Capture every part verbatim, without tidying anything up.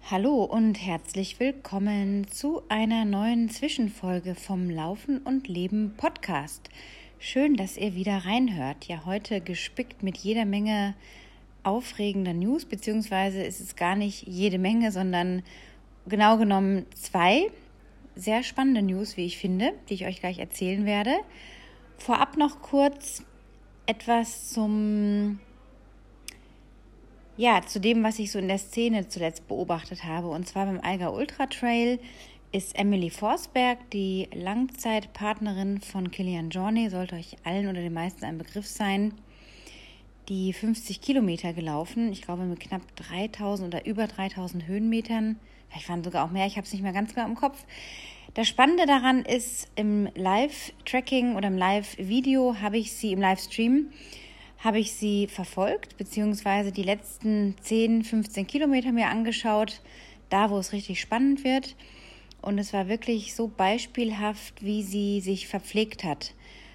Hallo und herzlich willkommen zu einer neuen Zwischenfolge vom Laufen und Leben Podcast. Schön, dass ihr wieder reinhört. Ja, heute gespickt mit jeder Menge aufregender News, beziehungsweise ist es gar nicht jede Menge, sondern genau genommen zwei sehr spannende News, wie ich finde, die ich euch gleich erzählen werde. Vorab noch kurz etwas zum Ja, zu dem, was ich so in der Szene zuletzt beobachtet habe. Und zwar beim Eiger Ultra Trail ist Emily Forsberg, die Langzeitpartnerin von Kilian Jornet, sollte euch allen oder den meisten ein Begriff sein, die fünfzig Kilometer gelaufen. Ich glaube mit knapp dreitausend oder über dreitausend Höhenmetern. Vielleicht waren sogar auch mehr, ich habe es nicht mehr ganz klar im Kopf. Das Spannende daran ist, im Live-Tracking oder im Live-Video habe ich sie, im Livestream, habe ich sie verfolgt, beziehungsweise die letzten zehn, fünfzehn Kilometer mir angeschaut, da wo es richtig spannend wird. Und es war wirklich so beispielhaft, wie sie sich verpflegt hat.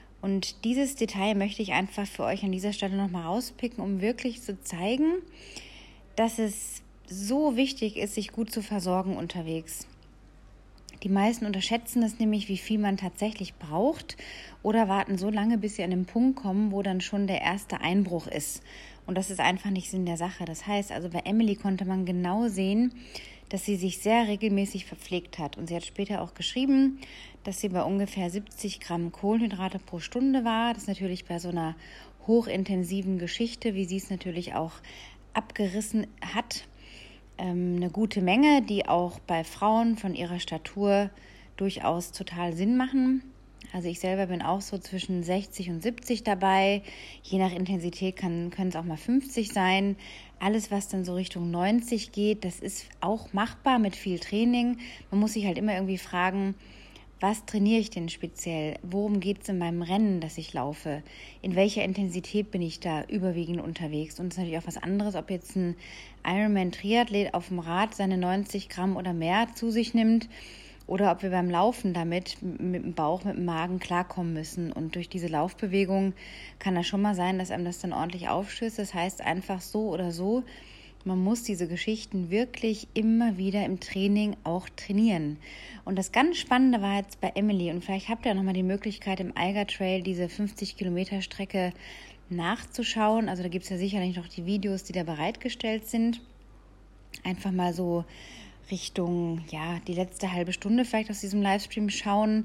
Und dieses Detail möchte ich einfach für euch an dieser Stelle nochmal rauspicken, um wirklich zu zeigen, dass es so wichtig ist, sich gut zu versorgen unterwegs. Die meisten unterschätzen das nämlich, wie viel man tatsächlich braucht oder warten so lange, bis sie an den Punkt kommen, wo dann schon der erste Einbruch ist. Und das ist einfach nicht Sinn der Sache. Das heißt, also bei Emily konnte man genau sehen, dass sie sich sehr regelmäßig verpflegt hat. Und sie hat später auch geschrieben, dass sie bei ungefähr siebzig Gramm Kohlenhydrate pro Stunde war. Das ist natürlich bei so einer hochintensiven Geschichte, wie sie es natürlich auch abgerissen hat, eine gute Menge, die auch bei Frauen von ihrer Statur durchaus total Sinn machen. Also ich selber bin auch so zwischen sechzig und siebzig dabei. Je nach Intensität kann, können es auch mal fünfzig sein. Alles, was dann so Richtung neunzig geht, das ist auch machbar mit viel Training. Man muss sich halt immer irgendwie fragen, was trainiere ich denn speziell? Worum geht es in meinem Rennen, das ich laufe? In welcher Intensität bin ich da überwiegend unterwegs? Und es ist natürlich auch was anderes, ob jetzt ein Ironman-Triathlet auf dem Rad seine neunzig Gramm oder mehr zu sich nimmt oder ob wir beim Laufen damit mit dem Bauch, mit dem Magen klarkommen müssen. Und durch diese Laufbewegung kann das schon mal sein, dass einem das dann ordentlich aufstößt. Das heißt einfach so oder so, man muss diese Geschichten wirklich immer wieder im Training auch trainieren. Und das ganz Spannende war jetzt bei Emily, und vielleicht habt ihr auch nochmal die Möglichkeit, im Eiger Trail diese fünfzig Kilometer Strecke nachzuschauen. Also da gibt es ja sicherlich noch die Videos, die da bereitgestellt sind. Einfach mal so Richtung, ja, die letzte halbe Stunde vielleicht aus diesem Livestream schauen.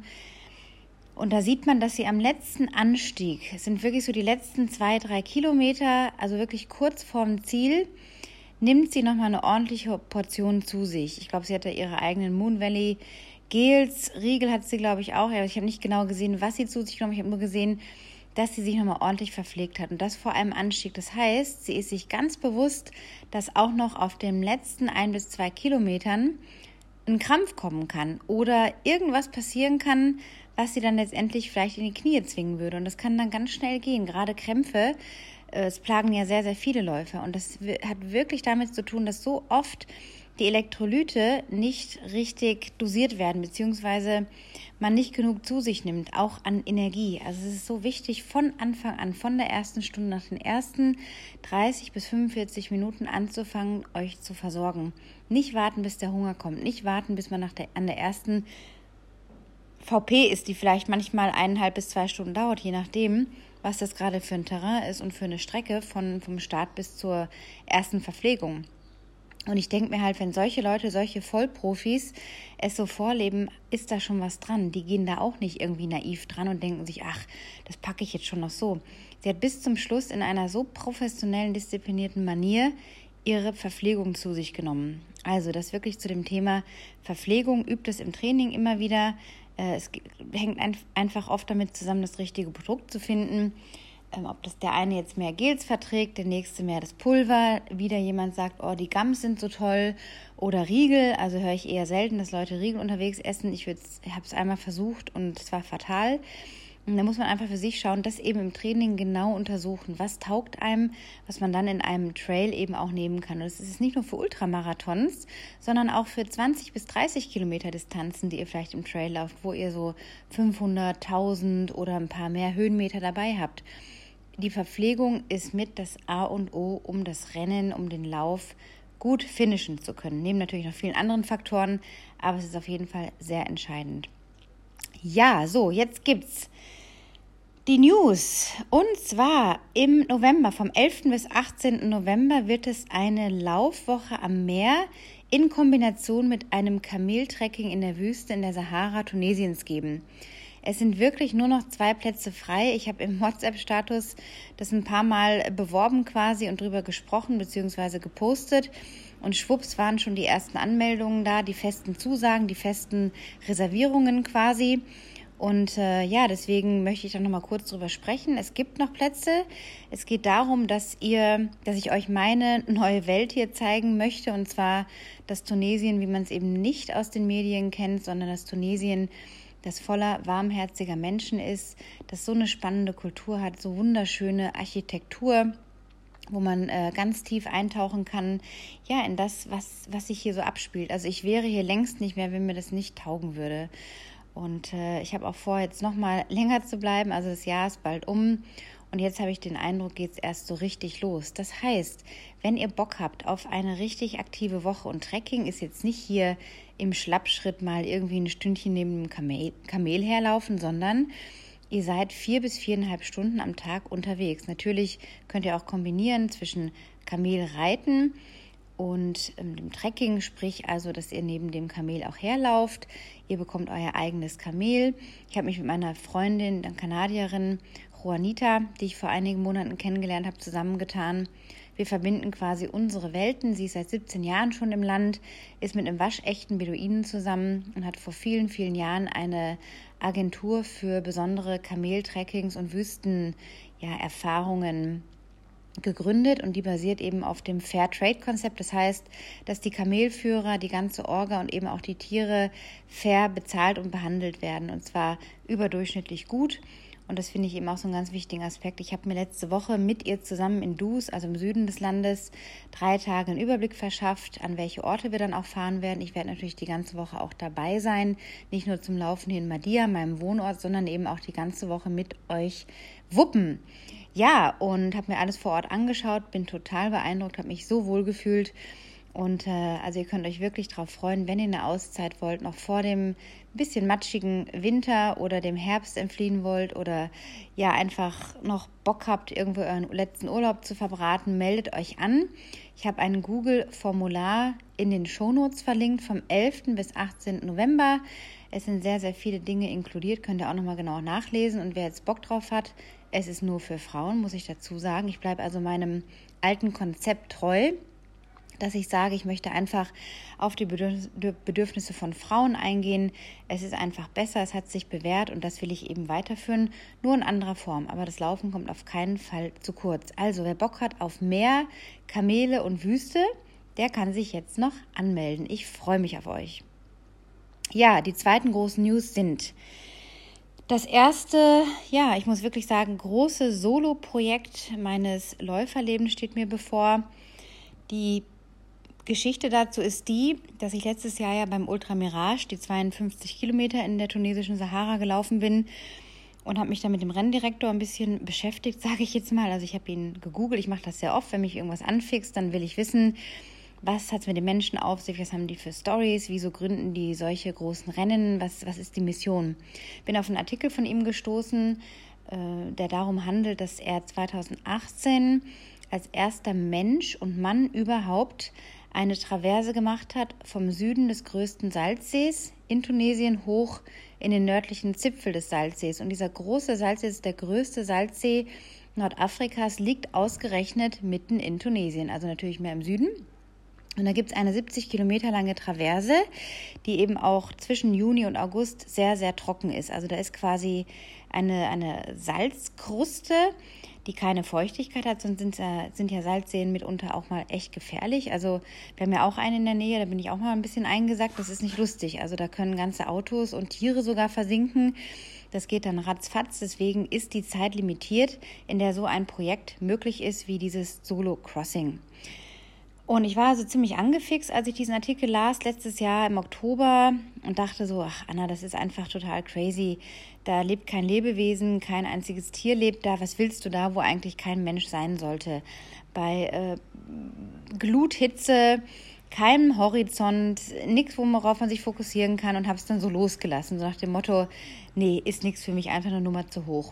Und da sieht man, dass sie am letzten Anstieg, es sind wirklich so die letzten zwei, drei Kilometer, also wirklich kurz vorm Ziel, nimmt sie nochmal eine ordentliche Portion zu sich. Ich glaube, sie hatte ihre eigenen Moon Valley Gels, Riegel hat sie, glaube ich, auch. Ich habe nicht genau gesehen, was sie zu sich genommen hat. Ich habe nur gesehen, dass sie sich nochmal ordentlich verpflegt hat. Und das vor einem Anstieg. Das heißt, sie ist sich ganz bewusst, dass auch noch auf den letzten ein bis zwei Kilometern ein Krampf kommen kann oder irgendwas passieren kann, was sie dann letztendlich vielleicht in die Knie zwingen würde. Und das kann dann ganz schnell gehen. Gerade Krämpfe, es plagen ja sehr, sehr viele Läufer. Und das hat wirklich damit zu tun, dass so oft die Elektrolyte nicht richtig dosiert werden, beziehungsweise man nicht genug zu sich nimmt, auch an Energie. Also es ist so wichtig, von Anfang an, von der ersten Stunde, nach den ersten dreißig bis fünfundvierzig Minuten anzufangen, euch zu versorgen. Nicht warten, bis der Hunger kommt, nicht warten, bis man nach der, an der ersten V P ist, die vielleicht manchmal eineinhalb bis zwei Stunden dauert, je nachdem, was das gerade für ein Terrain ist und für eine Strecke von, vom Start bis zur ersten Verpflegung. Und ich denke mir halt, wenn solche Leute, solche Vollprofis es so vorleben, ist da schon was dran. Die gehen da auch nicht irgendwie naiv dran und denken sich, ach, das packe ich jetzt schon noch so. Sie hat bis zum Schluss in einer so professionellen, disziplinierten Manier ihre Verpflegung zu sich genommen. Also das wirklich zu dem Thema Verpflegung, übt es im Training immer wieder. Es hängt einfach oft damit zusammen, das richtige Produkt zu finden. Ob das der eine jetzt mehr Gels verträgt, der nächste mehr das Pulver. Wieder jemand sagt, oh, die Gums sind so toll. Oder Riegel, also höre ich eher selten, dass Leute Riegel unterwegs essen. Ich habe es einmal versucht und es war fatal. Und da muss man einfach für sich schauen, das eben im Training genau untersuchen. Was taugt einem, was man dann in einem Trail eben auch nehmen kann. Und das ist nicht nur für Ultramarathons, sondern auch für zwanzig bis dreißig Kilometer Distanzen, die ihr vielleicht im Trail lauft, wo ihr so fünfhundert, tausend oder ein paar mehr Höhenmeter dabei habt. Die Verpflegung ist mit das A und O, um das Rennen, um den Lauf gut finishen zu können. Neben natürlich noch vielen anderen Faktoren, aber es ist auf jeden Fall sehr entscheidend. Ja, so, jetzt gibt's die News. Und zwar im November, vom elften bis achtzehnten November, wird es eine Laufwoche am Meer in Kombination mit einem Kameltrekking in der Wüste in der Sahara Tunesiens geben. Es sind wirklich nur noch zwei Plätze frei. Ich habe im WhatsApp-Status das ein paar Mal beworben quasi und drüber gesprochen bzw. gepostet. Und schwupps waren schon die ersten Anmeldungen da, die festen Zusagen, die festen Reservierungen quasi. Und äh, ja, deswegen möchte ich da nochmal kurz drüber sprechen. Es gibt noch Plätze. Es geht darum, dass ihr, dass ich euch meine neue Welt hier zeigen möchte. Und zwar das Tunesien, wie man es eben nicht aus den Medien kennt, sondern das Tunesien, das voller warmherziger Menschen ist, das so eine spannende Kultur hat, so wunderschöne Architektur, wo man äh, ganz tief eintauchen kann, ja, in das, was, was sich hier so abspielt. Also ich wäre hier längst nicht mehr, wenn mir das nicht taugen würde. Und äh, ich habe auch vor, jetzt noch mal länger zu bleiben. Also das Jahr ist bald um. Und jetzt habe ich den Eindruck, geht es erst so richtig los. Das heißt, wenn ihr Bock habt auf eine richtig aktive Woche, und Trekking ist jetzt nicht hier im Schlappschritt mal irgendwie ein Stündchen neben dem Kamel, Kamel herlaufen, sondern ihr seid vier bis viereinhalb Stunden am Tag unterwegs. Natürlich könnt ihr auch kombinieren zwischen Kamelreiten und ähm, dem Trekking, sprich also, dass ihr neben dem Kamel auch herlauft. Ihr bekommt euer eigenes Kamel. Ich habe mich mit meiner Freundin, der Kanadierin Juanita, die ich vor einigen Monaten kennengelernt habe, zusammengetan. Wir verbinden quasi unsere Welten. Sie ist seit siebzehn Jahren schon im Land, ist mit einem waschechten Beduinen zusammen und hat vor vielen, vielen Jahren eine Agentur für besondere Kameltrekkings und Wüsten-Erfahrungen gegründet, und die basiert eben auf dem Fair-Trade-Konzept. Das heißt, dass die Kamelführer, die ganze Orga und eben auch die Tiere fair bezahlt und behandelt werden, und zwar überdurchschnittlich gut. Und das finde ich eben auch so einen ganz wichtigen Aspekt. Ich habe mir letzte Woche mit ihr zusammen in Dus, also im Süden des Landes, drei Tage einen Überblick verschafft, an welche Orte wir dann auch fahren werden. Ich werde natürlich die ganze Woche auch dabei sein, nicht nur zum Laufen hier in Madia, meinem Wohnort, sondern eben auch die ganze Woche mit euch wuppen. Ja, und habe mir alles vor Ort angeschaut, bin total beeindruckt, habe mich so wohl gefühlt. Und äh, also ihr könnt euch wirklich darauf freuen, wenn ihr eine Auszeit wollt, noch vor dem bisschen matschigen Winter oder dem Herbst entfliehen wollt oder ja einfach noch Bock habt, irgendwo euren letzten Urlaub zu verbraten, meldet euch an. Ich habe ein Google-Formular in den Shownotes verlinkt vom elften bis achtzehnten November. Es sind sehr, sehr viele Dinge inkludiert, könnt ihr auch nochmal genau nachlesen. Und wer jetzt Bock drauf hat, es ist nur für Frauen, muss ich dazu sagen. Ich bleibe also meinem alten Konzept treu, dass ich sage, ich möchte einfach auf die Bedürfnisse von Frauen eingehen. Es ist einfach besser, es hat sich bewährt und das will ich eben weiterführen, nur in anderer Form. Aber das Laufen kommt auf keinen Fall zu kurz. Also wer Bock hat auf Meer, Kamele und Wüste, der kann sich jetzt noch anmelden. Ich freue mich auf euch. Ja, die zweiten großen News sind: Das erste, ja, ich muss wirklich sagen, große Solo-Projekt meines Läuferlebens steht mir bevor. Die Geschichte dazu ist die, dass ich letztes Jahr ja beim Ultra Mirage die zweiundfünfzig Kilometer in der tunesischen Sahara gelaufen bin und habe mich dann mit dem Renndirektor ein bisschen beschäftigt, sage ich jetzt mal. Also ich habe ihn gegoogelt, ich mache das sehr oft, wenn mich irgendwas anfixt, dann will ich wissen, was hat es mit den Menschen auf sich, was haben die für Stories, wieso gründen die solche großen Rennen, was, was ist die Mission. Bin auf einen Artikel von ihm gestoßen, äh, der darum handelt, dass er zweitausendachtzehn als erster Mensch und Mann überhaupt eine Traverse gemacht hat vom Süden des größten Salzsees in Tunesien hoch in den nördlichen Zipfel des Salzsees. Und dieser große Salzsee ist der größte Salzsee Nordafrikas, liegt ausgerechnet mitten in Tunesien, also natürlich mehr im Süden. Und da gibt es eine siebzig Kilometer lange Traverse, die eben auch zwischen Juni und August sehr, sehr trocken ist. Also da ist quasi eine, eine Salzkruste, die keine Feuchtigkeit hat, sonst sind, äh, sind ja Salzseen mitunter auch mal echt gefährlich. Also wir haben ja auch einen in der Nähe, da bin ich auch mal ein bisschen eingesackt, das ist nicht lustig. Also da können ganze Autos und Tiere sogar versinken. Das geht dann ratzfatz, deswegen ist die Zeit limitiert, in der so ein Projekt möglich ist wie dieses Solo-Crossing. Und ich war also ziemlich angefixt, als ich diesen Artikel las, letztes Jahr im Oktober, und dachte so, ach Anna, das ist einfach total crazy. Da lebt kein Lebewesen, kein einziges Tier lebt da. Was willst du da, wo eigentlich kein Mensch sein sollte? Bei äh, Gluthitze, keinem Horizont, nichts, worauf man sich fokussieren kann, und habe es dann so losgelassen, so nach dem Motto, nee, ist nichts für mich, einfach eine Nummer zu hoch.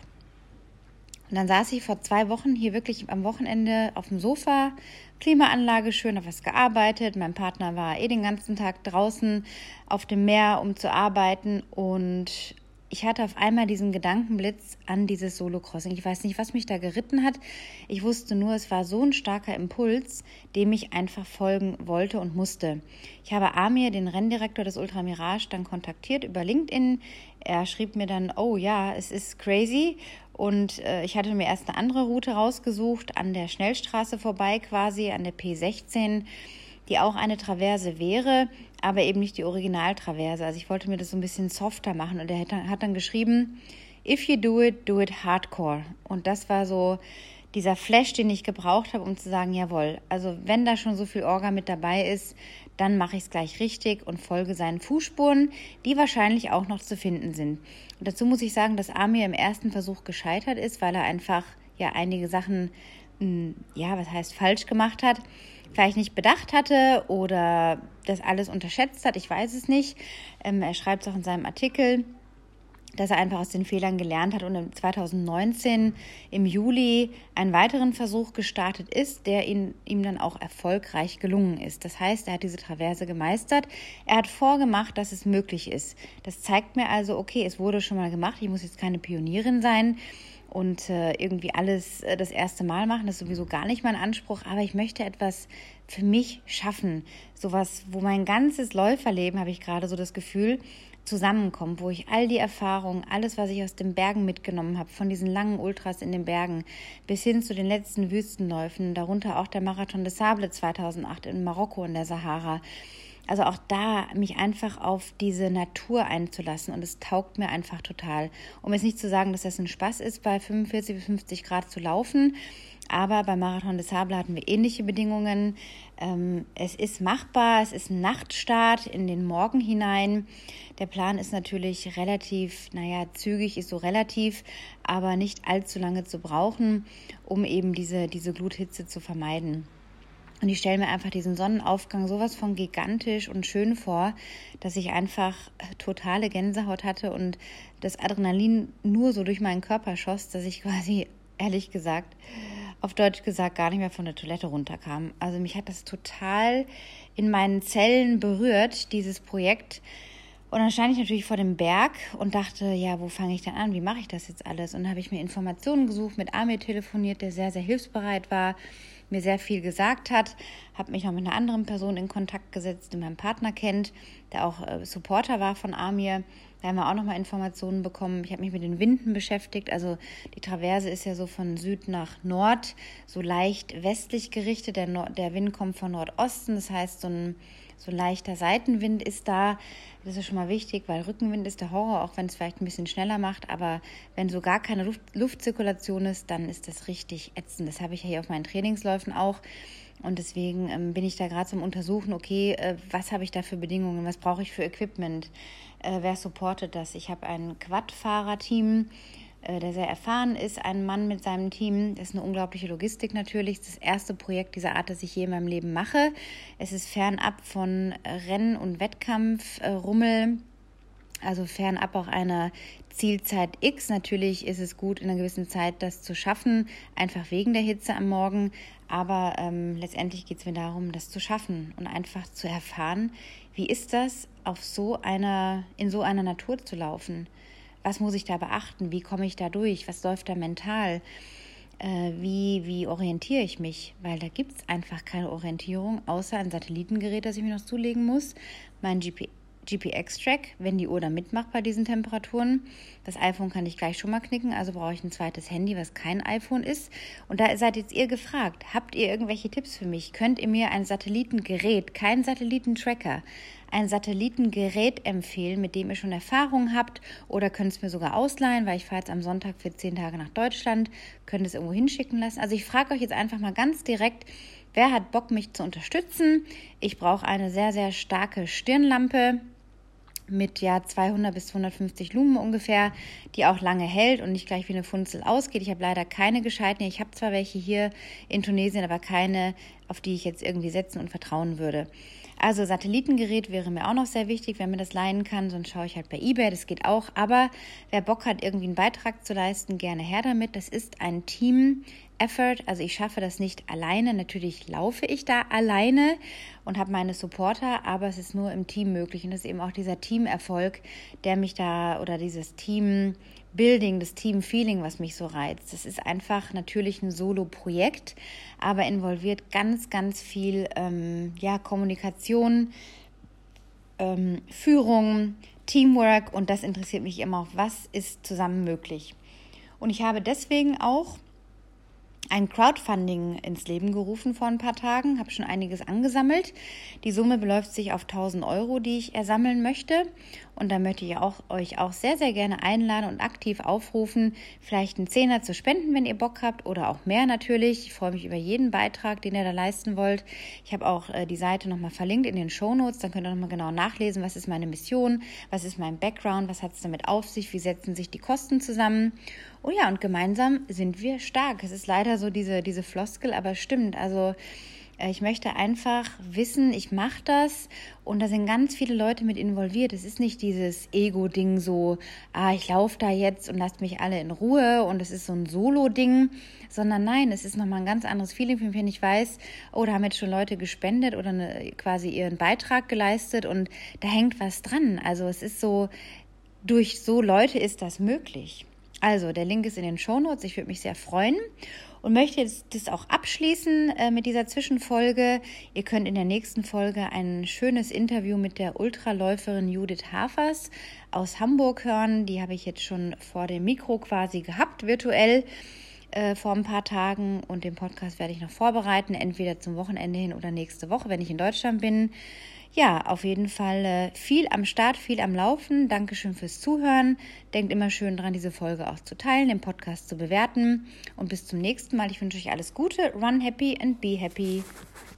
Und dann saß ich vor zwei Wochen hier wirklich am Wochenende auf dem Sofa, Klimaanlage schön, habe was gearbeitet. Mein Partner war eh den ganzen Tag draußen auf dem Meer, um zu arbeiten, und ich hatte auf einmal diesen Gedankenblitz an dieses Solo-Crossing. Ich weiß nicht, was mich da geritten hat. Ich wusste nur, es war so ein starker Impuls, dem ich einfach folgen wollte und musste. Ich habe Amir, den Renndirektor des Ultra Mirage, dann kontaktiert über LinkedIn. Er schrieb mir dann, oh ja, es ist crazy. Und äh, ich hatte mir erst eine andere Route rausgesucht, an der Schnellstraße vorbei quasi, an der P sechzehn, die auch eine Traverse wäre, aber eben nicht die Originaltraverse. Also ich wollte mir das so ein bisschen softer machen, und er hat dann, hat dann geschrieben, if you do it, do it hardcore. Und das war so dieser Flash, den ich gebraucht habe, um zu sagen, jawohl, also wenn da schon so viel Orga mit dabei ist, dann mache ich es gleich richtig und folge seinen Fußspuren, die wahrscheinlich auch noch zu finden sind. Und dazu muss ich sagen, dass Amir im ersten Versuch gescheitert ist, weil er einfach ja einige Sachen, ja, was heißt falsch gemacht hat, vielleicht nicht bedacht hatte oder das alles unterschätzt hat, ich weiß es nicht. Ähm, er schreibt es auch in seinem Artikel, dass er einfach aus den Fehlern gelernt hat und zwanzig neunzehn im Juli einen weiteren Versuch gestartet ist, der ihn, ihm dann auch erfolgreich gelungen ist. Das heißt, er hat diese Traverse gemeistert. Er hat vorgemacht, dass es möglich ist. Das zeigt mir also, okay, es wurde schon mal gemacht. Ich muss jetzt keine Pionierin sein und äh, irgendwie alles äh, das erste Mal machen. Das ist sowieso gar nicht mein Anspruch, aber ich möchte etwas für mich schaffen. Sowas, wo mein ganzes Läuferleben, habe ich gerade so das Gefühl, zusammenkommt, wo ich all die Erfahrungen, alles, was ich aus den Bergen mitgenommen habe, von diesen langen Ultras in den Bergen bis hin zu den letzten Wüstenläufen, darunter auch der Marathon des Sables zweitausendacht in Marokko in der Sahara. Also auch da mich einfach auf diese Natur einzulassen, und es taugt mir einfach total. Um jetzt nicht zu sagen, dass das ein Spaß ist, bei fünfundvierzig bis fünfzig Grad zu laufen, aber beim Marathon des Sables hatten wir ähnliche Bedingungen. Ähm, es ist machbar, es ist ein Nachtstart in den Morgen hinein. Der Plan ist natürlich relativ, naja, zügig ist so relativ, aber nicht allzu lange zu brauchen, um eben diese, diese Gluthitze zu vermeiden. Und ich stelle mir einfach diesen Sonnenaufgang sowas von gigantisch und schön vor, dass ich einfach totale Gänsehaut hatte und das Adrenalin nur so durch meinen Körper schoss, dass ich quasi, ehrlich gesagt, auf Deutsch gesagt, gar nicht mehr von der Toilette runterkam. Also mich hat das total in meinen Zellen berührt, dieses Projekt. Und dann stand ich natürlich vor dem Berg und dachte, ja, wo fange ich denn an? Wie mache ich das jetzt alles? Und dann habe ich mir Informationen gesucht, mit Amir telefoniert, der sehr, sehr hilfsbereit war, mir sehr viel gesagt hat, habe mich noch mit einer anderen Person in Kontakt gesetzt, die meinen Partner kennt, der auch äh, Supporter war von Amir. Da haben wir auch nochmal Informationen bekommen. Ich habe mich mit den Winden beschäftigt. Also die Traverse ist ja so von Süd nach Nord, so leicht westlich gerichtet. Der, Nord- der Wind kommt von Nordosten, das heißt, so ein, so ein leichter Seitenwind ist da. Das ist schon mal wichtig, weil Rückenwind ist der Horror, auch wenn es vielleicht ein bisschen schneller macht. Aber wenn so gar keine Luft, Luftzirkulation ist, dann ist das richtig ätzend. Das habe ich ja hier auf meinen Trainingsläufen auch. Und deswegen ähm, bin ich da gerade zum Untersuchen, okay, äh, was habe ich da für Bedingungen, was brauche ich für Equipment, äh, wer supportet das? Ich habe ein Quad-Fahrer-Team, äh, der sehr erfahren ist, ein Mann mit seinem Team. Das ist eine unglaubliche Logistik natürlich. Das ist das erste Projekt dieser Art, das ich je in meinem Leben mache. Es ist fernab von Rennen- und Wettkampf-Rummel, also fernab auch einer Zielzeit X. Natürlich ist es gut, in einer gewissen Zeit das zu schaffen, einfach wegen der Hitze am Morgen. Aber ähm, letztendlich geht es mir darum, das zu schaffen und einfach zu erfahren, wie ist das, auf so einer, in so einer Natur zu laufen? Was muss ich da beachten? Wie komme ich da durch? Was läuft da mental? Äh, wie, wie orientiere ich mich? Weil da gibt es einfach keine Orientierung, außer ein Satellitengerät, das ich mir noch zulegen muss, mein G P S. G P X-Track, wenn die Uhr da mitmacht bei diesen Temperaturen. Das iPhone kann ich gleich schon mal knicken, also brauche ich ein zweites Handy, was kein iPhone ist. Und da seid jetzt ihr gefragt, habt ihr irgendwelche Tipps für mich? Könnt ihr mir ein Satellitengerät, kein Satellitentracker, ein Satellitengerät empfehlen, mit dem ihr schon Erfahrung habt, oder könnt es mir sogar ausleihen, weil ich fahre jetzt am Sonntag für zehn Tage nach Deutschland, könnt es irgendwo hinschicken lassen. Also ich frage euch jetzt einfach mal ganz direkt, wer hat Bock, mich zu unterstützen? Ich brauche eine sehr, sehr starke Stirnlampe. mit ja zweihundert bis zweihundertfünfzig Lumen ungefähr, die auch lange hält und nicht gleich wie eine Funzel ausgeht. Ich habe leider keine gescheiten. Ich habe zwar welche hier in Tunesien, aber keine, auf die ich jetzt irgendwie setzen und vertrauen würde. Also Satellitengerät wäre mir auch noch sehr wichtig, wenn man das leihen kann, sonst schaue ich halt bei eBay, das geht auch. Aber wer Bock hat, irgendwie einen Beitrag zu leisten, gerne her damit. Das ist ein Team-Effort, also ich schaffe das nicht alleine. Natürlich laufe ich da alleine und habe meine Supporter, aber es ist nur im Team möglich. Und das ist eben auch dieser Teamerfolg, der mich da, oder dieses Team-Building, das Team-Feeling, was mich so reizt. Das ist einfach natürlich ein Solo-Projekt, aber involviert ganz, ganz viel ähm, ja, Kommunikation, ähm, Führung, Teamwork, und das interessiert mich immer auch, was ist zusammen möglich. Und ich habe deswegen auch ein Crowdfunding ins Leben gerufen vor ein paar Tagen, habe schon einiges angesammelt. Die Summe beläuft sich auf tausend Euro, die ich ersammeln möchte. Und da möchte ich auch, euch auch sehr, sehr gerne einladen und aktiv aufrufen, vielleicht einen Zehner zu spenden, wenn ihr Bock habt, oder auch mehr natürlich. Ich freue mich über jeden Beitrag, den ihr da leisten wollt. Ich habe auch äh, die Seite nochmal verlinkt in den Shownotes, dann könnt ihr nochmal genau nachlesen, was ist meine Mission, was ist mein Background, was hat es damit auf sich, wie setzen sich die Kosten zusammen. Oh ja, und gemeinsam sind wir stark. Es ist leider so diese, diese Floskel, aber es stimmt. Also äh, ich möchte einfach wissen, ich mache das, und da sind ganz viele Leute mit involviert. Es ist nicht dieses Ego-Ding so, ah, ich laufe da jetzt und lasst mich alle in Ruhe und es ist so ein Solo-Ding, sondern nein, es ist nochmal ein ganz anderes Feeling, wenn ich weiß, oh, da haben jetzt schon Leute gespendet oder eine, quasi ihren Beitrag geleistet und da hängt was dran. Also es ist so, durch so Leute ist das möglich. Also, der Link ist in den Shownotes. Ich würde mich sehr freuen und möchte jetzt das auch abschließen äh, mit dieser Zwischenfolge. Ihr könnt in der nächsten Folge ein schönes Interview mit der Ultraläuferin Judith Hafers aus Hamburg hören. Die habe ich jetzt schon vor dem Mikro quasi gehabt, virtuell, äh, vor ein paar Tagen. Und den Podcast werde ich noch vorbereiten, entweder zum Wochenende hin oder nächste Woche, wenn ich in Deutschland bin. Ja, auf jeden Fall äh, viel am Start, viel am Laufen. Dankeschön fürs Zuhören. Denkt immer schön dran, diese Folge auch zu teilen, den Podcast zu bewerten. Und bis zum nächsten Mal. Ich wünsche euch alles Gute. Run happy and be happy.